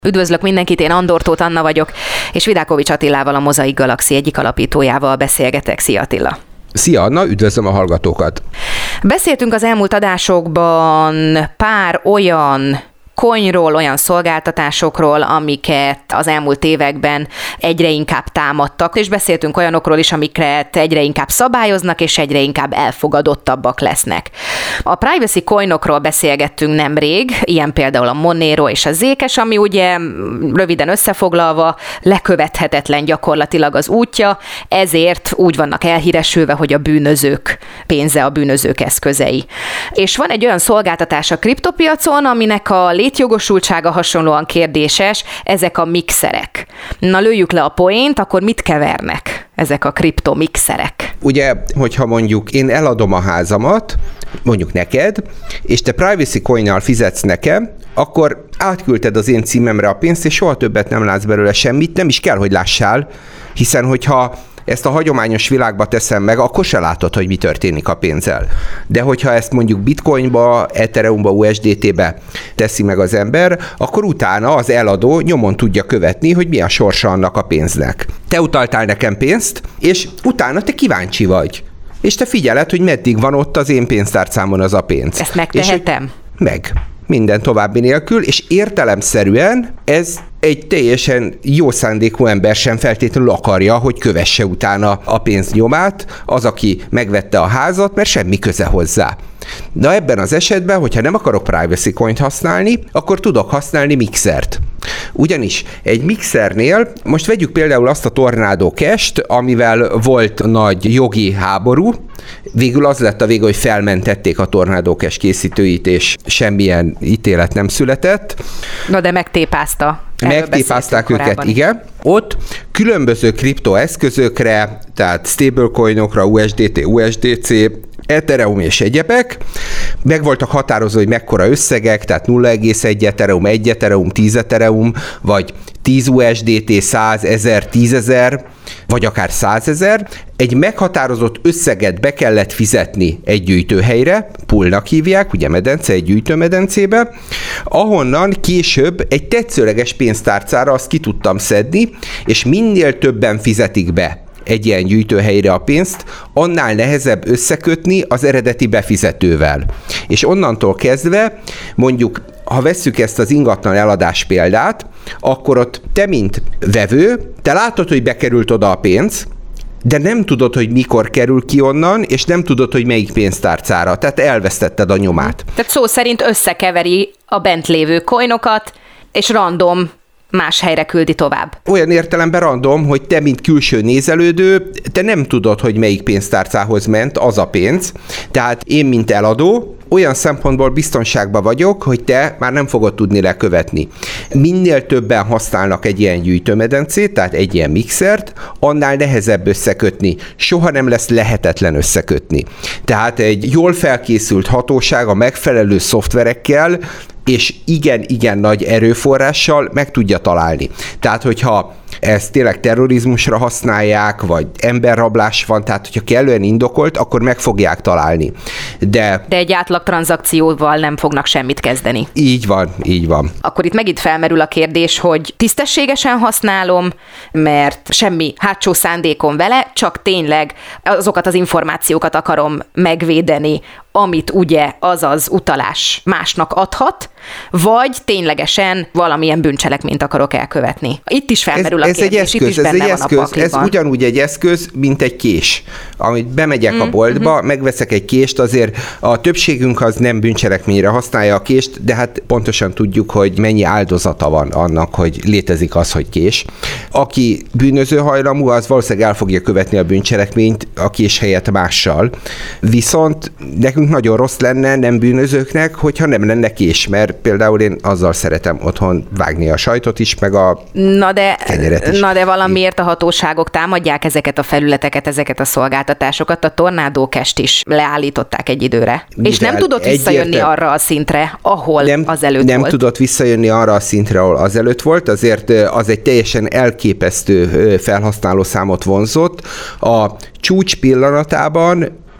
Üdvözlök mindenkit, én Andor Tóth Anna vagyok, és Vidákovics Attilával, a Mozaik Galaxy egyik alapítójával beszélgetek. Szia Attila! Szia Anna, üdvözlöm a hallgatókat! Beszéltünk az elmúlt adásokban pár olyan coinról, olyan szolgáltatásokról, amiket az elmúlt években egyre inkább támadtak, és beszéltünk olyanokról is, amiket egyre inkább szabályoznak, és egyre inkább elfogadottabbak lesznek. A privacy coinokról beszélgettünk nemrég, ilyen például a Monero és a Zcash, ami ugye röviden összefoglalva lekövethetetlen gyakorlatilag az útja, ezért úgy vannak elhíresülve, hogy a bűnözők pénze, a bűnözők eszközei. És van egy olyan szolgáltatás a kriptopiacon, aminek a létjogosultsága hasonlóan kérdéses, ezek a mixerek. Na lőjük le a poént, akkor mit kevernek ezek a kriptomixerek? Ugye, hogyha mondjuk én eladom a házamat, mondjuk neked, és te privacy coinnal fizetsz nekem, akkor átküldted az én címemre a pénzt, és soha többet nem látsz belőle semmit, nem is kell, hogy lássál, hiszen hogyha ezt a hagyományos világba teszem meg, akkor se látod, hogy mi történik a pénzzel. De hogyha ezt mondjuk bitcoinba, ethereumba, USDT-be teszi meg az ember, akkor utána az eladó nyomon tudja követni, hogy mi a sorsa annak a pénznek. Te utaltál nekem pénzt, és utána te kíváncsi vagy. És te figyeled, hogy meddig van ott az én pénztárcámon az a pénz. Ezt megtehetem? Meg. Minden további nélkül, és értelemszerűen ez egy teljesen jó szándékú ember sem feltétlenül akarja, hogy kövesse utána a pénznyomát az, aki megvette a házat, mert semmi köze hozzá. De ebben az esetben, hogyha nem akarok privacy coint használni, akkor tudok használni mixert. Ugyanis egy mixernél, most vegyük például azt a Tornado Cash-t, amivel volt nagy jogi háború, végül az lett a vége, hogy felmentették a Tornado Cash készítőit, és semmilyen ítélet nem született. Na de megtépázta. Megtépázták őket, igen. Ott különböző kriptoeszközökre, tehát stablecoinokra, USDT, USDC, Ethereum és egyebek, meg voltak határozva, hogy mekkora összegek, tehát 0,1 Ethereum, 1 Ethereum, 10 Ethereum, vagy 10 USDT, 100, 1000, 10 000, vagy akár 100 000. Egy meghatározott összeget be kellett fizetni egy gyűjtőhelyre, poolnak hívják, ugye medence, egy gyűjtőmedencébe, ahonnan később egy tetszőleges pénztárcára azt ki tudtam szedni, és minél többen fizetik be egy ilyen gyűjtőhelyre a pénzt, annál nehezebb összekötni az eredeti befizetővel. És onnantól kezdve, mondjuk, ha vesszük ezt az ingatlan eladás példát, akkor ott te, mint vevő, te látod, hogy bekerült oda a pénz, de nem tudod, hogy mikor kerül ki onnan, és nem tudod, hogy melyik pénztárcára. Tehát elvesztetted a nyomát. Tehát szó szerint összekeveri a bent lévő coinokat, és random más helyre küldi tovább. Olyan értelemben random, hogy te, mint külső nézelődő, te nem tudod, hogy melyik pénztárcához ment az a pénz. Tehát én, mint eladó, olyan szempontból biztonságban vagyok, hogy te már nem fogod tudni lekövetni. Minél többen használnak egy ilyen gyűjtőmedencét, tehát egy ilyen mixert, annál nehezebb összekötni. Soha nem lesz lehetetlen összekötni. Tehát egy jól felkészült hatóság a megfelelő szoftverekkel és igen nagy erőforrással meg tudja találni. Tehát, hogyha ezt tényleg terrorizmusra használják, vagy emberrablás van, tehát hogyha kellően indokolt, akkor meg fogják találni. De egy átlag tranzakcióval nem fognak semmit kezdeni. Így van. Akkor itt megint felmerül a kérdés, hogy tisztességesen használom, mert semmi hátsó szándékom vele, csak tényleg azokat az információkat akarom megvédeni, amit ugye az utalás másnak adhat, vagy ténylegesen valamilyen bűncselekményt akarok elkövetni. Itt is felmerül a kérdés, itt is benne van a pakliban. Ez ugyanúgy egy eszköz, mint egy kés. Amit bemegyek a boltba, megveszek egy kést, azért a többségünk az nem bűncselekményre használja a kést, de hát pontosan tudjuk, hogy mennyi áldozata van annak, hogy létezik az, hogy kés. Aki bűnöző hajlamú, az valószínűleg el fogja követni a bűncselekményt a kés helyett mással. Viszont nekünk nagyon rossz lenne, nem bűnözőknek, hogyha nem lenne kés, mert például én azzal szeretem otthon vágni a sajtot is, meg a kenyeret is. Na de valamiért a hatóságok támadják ezeket a felületeket, ezeket a szolgáltatásokat, a Tornado Cash-t is leállították egy időre. És nem tudott visszajönni arra a szintre, ahol azelőtt volt. Nem tudott visszajönni arra a szintre, ahol azelőtt volt, azért az egy teljesen elképesztő felhasználó számot vonzott. A csúcs pillanatában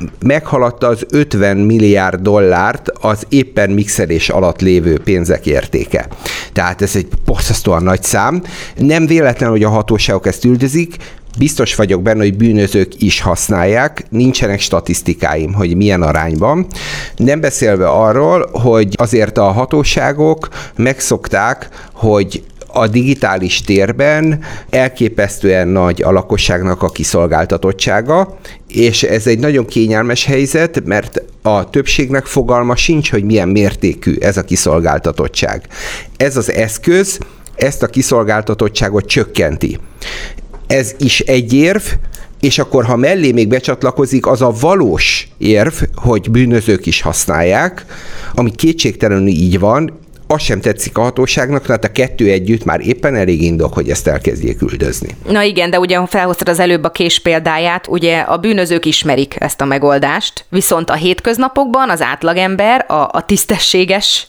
meghaladta az 50 milliárd dollárt az éppen mixelés alatt lévő pénzek értéke. Tehát ez egy borzasztóan nagy szám. Nem véletlen, hogy a hatóságok ezt üldözik, biztos vagyok benne, hogy bűnözők is használják, nincsenek statisztikáim, hogy milyen arányban. Nem beszélve arról, hogy azért a hatóságok megszokták, hogy a digitális térben elképesztően nagy a lakosságnak a kiszolgáltatottsága, és ez egy nagyon kényelmes helyzet, mert a többségnek fogalma sincs, hogy milyen mértékű ez a kiszolgáltatottság. Ez az eszköz ezt a kiszolgáltatottságot csökkenti. Ez is egy érv, és akkor, ha mellé még becsatlakozik az a valós érv, hogy bűnözők is használják, ami kétségtelenül így van, az sem tetszik a hatóságnak, tehát a kettő együtt már éppen elég indok, hogy ezt elkezdjék üldözni. Na igen, de ugye felhoztad az előbb a kés példáját, ugye a bűnözők ismerik ezt a megoldást, viszont a hétköznapokban az átlagember, a tisztességes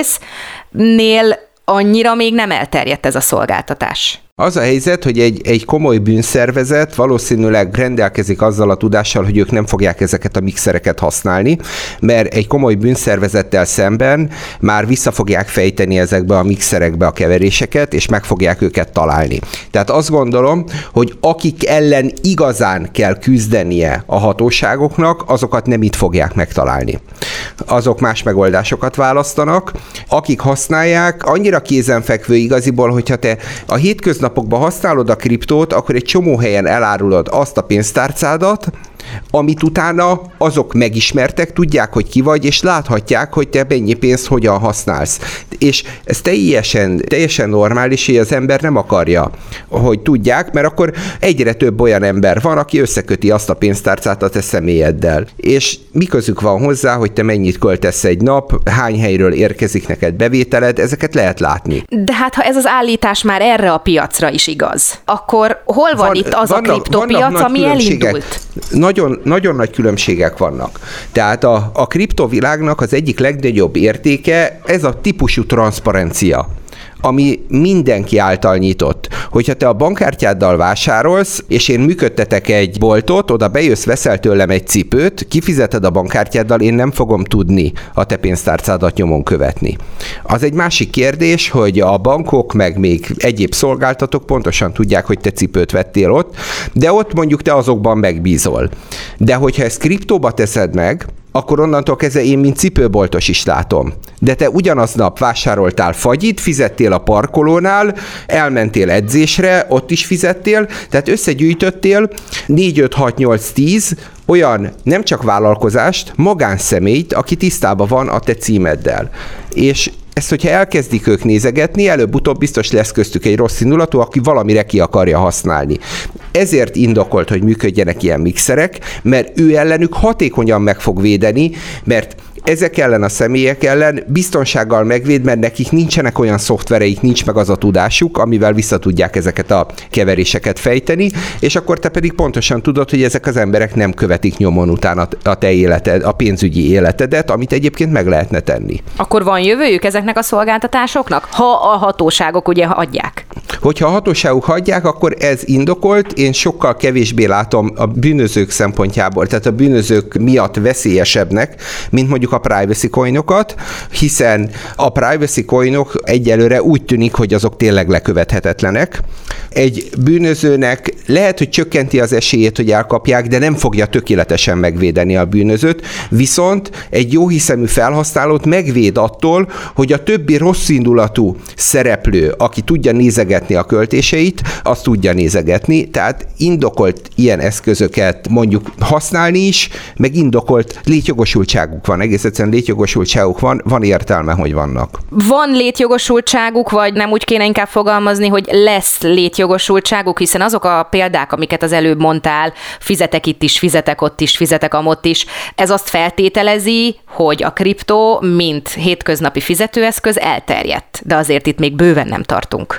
résznél annyira még nem elterjedt ez a szolgáltatás. Az a helyzet, hogy egy komoly bűnszervezet valószínűleg rendelkezik azzal a tudással, hogy ők nem fogják ezeket a mixereket használni, mert egy komoly bűnszervezettel szemben már vissza fogják fejteni ezekbe a mixerekbe a keveréseket, és meg fogják őket találni. Tehát azt gondolom, hogy akik ellen igazán kell küzdenie a hatóságoknak, azokat nem itt fogják megtalálni. Azok más megoldásokat választanak. Akik használják, annyira kézenfekvő igaziból, hogyha te a hétköznapokban használod a kriptót, akkor egy csomó helyen elárulod azt a pénztárcádat, amit utána azok megismertek, tudják, hogy ki vagy, és láthatják, hogy te mennyi pénzt hogyan használsz. És ez teljesen normális, hogy az ember nem akarja, hogy tudják, mert akkor egyre több olyan ember van, aki összeköti azt a pénztárcát a te személyeddel. És mi közük van hozzá, hogy te mennyit költesz egy nap, hány helyről érkezik neked bevételed, ezeket lehet látni. De hát ha ez az állítás már erre a piacra is igaz, akkor hol van itt az a kriptopiac, ami elindult? Nagyon nagy különbségek vannak. Tehát a kriptovilágnak az egyik legnagyobb értéke ez a típusú transzparencia, ami mindenki által nyitott. Hogyha te a bankkártyáddal vásárolsz, és én működtetek egy boltot, oda bejössz, veszel tőlem egy cipőt, kifizeted a bankkártyáddal, én nem fogom tudni a te pénztárcádat nyomon követni. Az egy másik kérdés, hogy a bankok, meg még egyéb szolgáltatók pontosan tudják, hogy te cipőt vettél ott, de ott mondjuk te azokban megbízol. De hogyha ezt kriptóba teszed meg, akkor onnantól kezdve én, mint cipőboltos is látom. De te ugyanaznap vásároltál fagyit, fizettél a parkolónál, elmentél edzésre, ott is fizettél, tehát összegyűjtöttél 4, 5, 6, 8, 10 olyan nem csak vállalkozást, magánszemélyt, aki tisztában van a te címeddel. És ezt, hogyha elkezdik ők nézegetni, előbb-utóbb biztos lesz köztük egy rossz indulatú, aki valamire ki akarja használni. Ezért indokolt, hogy működjenek ilyen mixerek, mert ő ellenük hatékonyan meg fog védeni, mert ezek ellen a személyek ellen biztonsággal megvéd, mert nekik nincsenek olyan szoftvereik, nincs meg az a tudásuk, amivel vissza tudják ezeket a keveréseket fejteni, és akkor te pedig pontosan tudod, hogy ezek az emberek nem követik nyomon utána a te életed, a pénzügyi életedet, amit egyébként meg lehetne tenni. Akkor van jövőjük ezeknek a szolgáltatásoknak, ha a hatóságok ugye adják? Hogyha a hatóságok hagyják, akkor ez indokolt, én sokkal kevésbé látom a bűnözők szempontjából, tehát a bűnözők miatt veszélyesebbnek, mint mondjuk a privacy coinokat, hiszen a privacy coinok egyelőre úgy tűnik, hogy azok tényleg lekövethetetlenek. Egy bűnözőnek lehet, hogy csökkenti az esélyét, hogy elkapják, de nem fogja tökéletesen megvédeni a bűnözőt, viszont egy jóhiszemű felhasználót megvéd attól, hogy a többi rosszindulatú szereplő, aki tudja nézegetni a költéseit, azt tudja nézegetni, tehát indokolt ilyen eszközöket mondjuk használni is, meg indokolt létjogosultságuk van, egész egyszerűen létjogosultságuk van értelme, hogy vannak. Van létjogosultságuk, vagy nem úgy kéne inkább fogalmazni, hogy lesz létjogosultságuk, hiszen azok a példák, amiket az előbb mondtál, fizetek itt is, fizetek ott is, fizetek amott is, ez azt feltételezi, hogy a kriptó, mint hétköznapi fizetőeszköz elterjedt, de azért itt még bőven nem tartunk. A fagy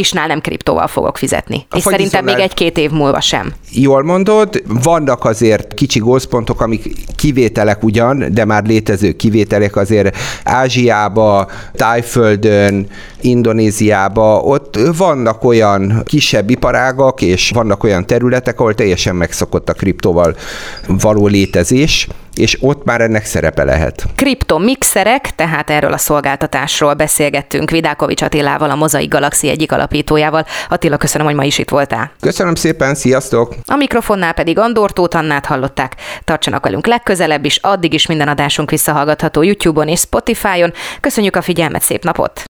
Xisnál nem kriptóval fogok fizetni. És szerintem még 1-2 év múlva sem. Jól mondod, vannak azért kicsi gócpontok, amik kivételek ugyan, de már létező kivételek azért Ázsiába, Tájföldön, Indonéziába, ott vannak olyan kisebb iparágak, és vannak olyan területek, ahol teljesen megszokott a kriptóval való létezés, és ott már ennek szerepe lehet. Kriptomixerek, tehát erről a szolgáltatásról beszélgettünk Vidákovics Attilával, a Mozaik Galaxy egyik alapítójával. Attila, köszönöm, hogy ma is itt voltál. Köszönöm szépen, sziasztok! A mikrofonnál pedig Andor Tóth Annát hallották. Tartsanak velünk legközelebb is, addig is minden adásunk visszahallgatható YouTube-on és Spotify-on. Köszönjük a figyelmet, szép napot!